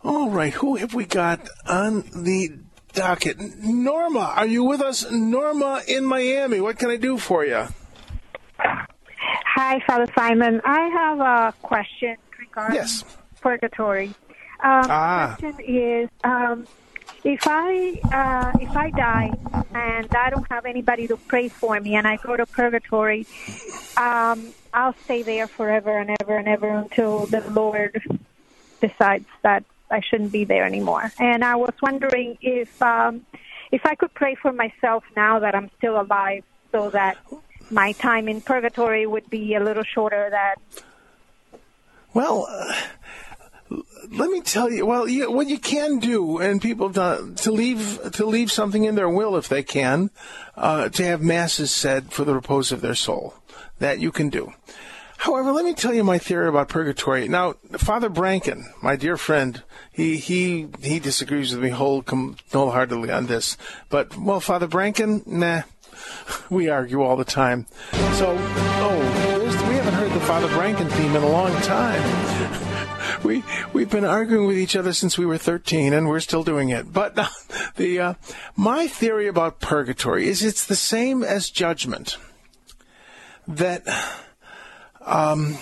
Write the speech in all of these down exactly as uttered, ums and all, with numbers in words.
All right, who have we got on the docket? Norma, are you with us? Norma in Miami, what can I do for you? Hi, Father Simon. I have a question regarding yes. purgatory. Um, ah. The question is, um, if I uh, if I die and I don't have anybody to pray for me and I go to purgatory, um, I'll stay there forever and ever and ever until the Lord decides that I shouldn't be there anymore. And I was wondering if um, if I could pray for myself now that I'm still alive, so that my time in purgatory would be a little shorter. That well, uh, let me tell you. Well, you, what you can do, and people do, to leave to leave something in their will if they can, uh, to have masses said for the repose of their soul. That you can do. However, let me tell you my theory about purgatory. Now, Father Branken, my dear friend, he he he disagrees with me whole, wholeheartedly on this. But, well, Father Branken, nah, we argue all the time. So, oh, there's, we haven't heard the Father Branken theme in a long time. We, we've been arguing with each other since we were thirteen, and we're still doing it. But uh, the uh, my theory about purgatory is it's the same as judgment. That... Um,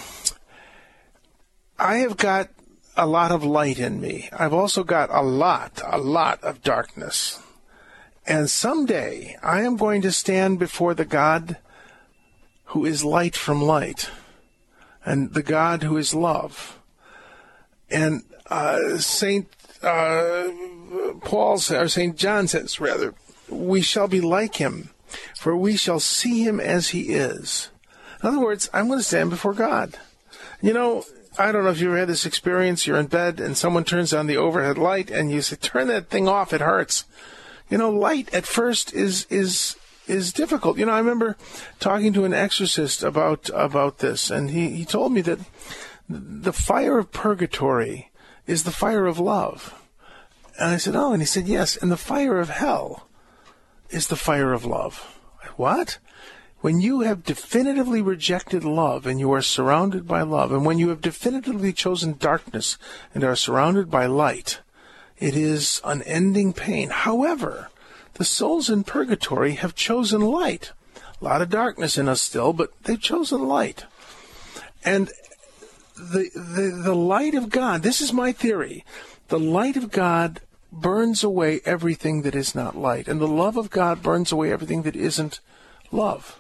I have got a lot of light in me. I've also got a lot, a lot of darkness. And someday I am going to stand before the God who is light from light and the God who is love. And uh, Saint uh, Paul, or Saint John says, rather, we shall be like him, for we shall see him as he is. In other words, I'm going to stand before God. You know, I don't know if you ever had this experience. You're in bed and someone turns on the overhead light and you say, turn that thing off. It hurts. You know, light at first is is is difficult. You know, I remember talking to an exorcist about about this, and he, he told me that the fire of purgatory is the fire of love. And I said, oh, and he said, yes, and the fire of hell is the fire of love. What? When you have definitively rejected love and you are surrounded by love, and when you have definitively chosen darkness and are surrounded by light, it is unending pain. However, the souls in purgatory have chosen light. A lot of darkness in us still, but they've chosen light. And the, the, the light of God, this is my theory, the light of God burns away everything that is not light, and the love of God burns away everything that isn't love.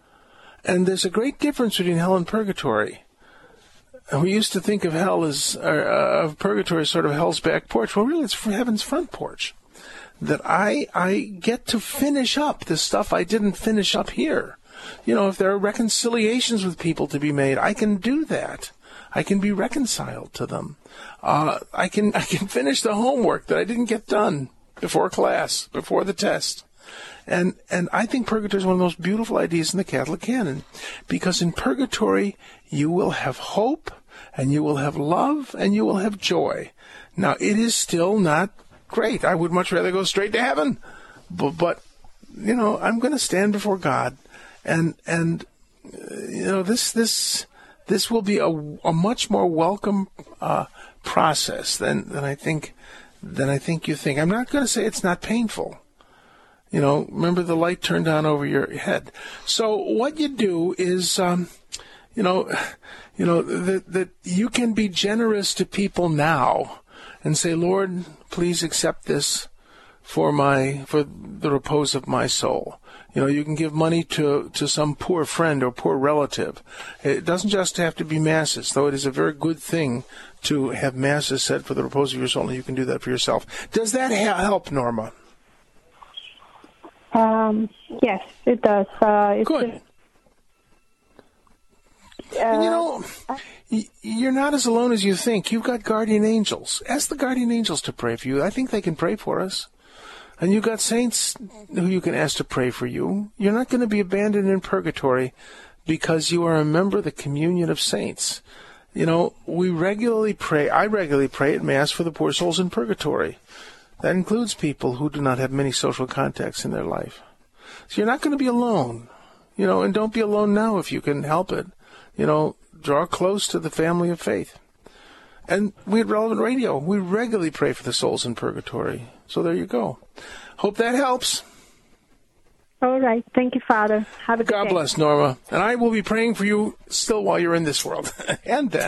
And there's a great difference between hell and purgatory. We used to think of hell as, uh, of purgatory as sort of hell's back porch. Well, really, it's heaven's front porch. That I, I get to finish up the stuff I didn't finish up here. You know, if there are reconciliations with people to be made, I can do that. I can be reconciled to them. Uh, I can, I can finish the homework that I didn't get done before class, before the test. And and I think purgatory is one of the most beautiful ideas in the Catholic canon, because in purgatory you will have hope, and you will have love, and you will have joy. Now, it is still not great. I would much rather go straight to heaven, but, but you know, I'm going to stand before God, and and uh, you know this this this will be a, a much more welcome uh, process than than I think than I think you think. I'm not going to say it's not painful. You know, remember the light turned on over your head. So what you do is, um, you know, you know that that you can be generous to people now, and say, Lord, please accept this for my for the repose of my soul. You know, you can give money to to some poor friend or poor relative. It doesn't just have to be masses, though it is a very good thing to have masses said for the repose of your soul, and you can do that for yourself. Does that ha- help, Norma? Um, yes, it does. Uh, it's Good. Just, uh, and you know, you're not as alone as you think. You've got guardian angels. Ask the guardian angels to pray for you. I think they can pray for us. And you've got saints who you can ask to pray for you. You're not going to be abandoned in purgatory because you are a member of the communion of saints. You know, we regularly pray, I regularly pray at Mass for the poor souls in purgatory. That includes people who do not have many social contacts in their life. So you're not going to be alone, you know, and don't be alone now if you can help it. You know, draw close to the family of faith. And we at Relevant Radio, we regularly pray for the souls in purgatory. So there you go. Hope that helps. All right. Thank you, Father. Have a good God day. bless, Norma. And I will be praying for you still while you're in this world. And then.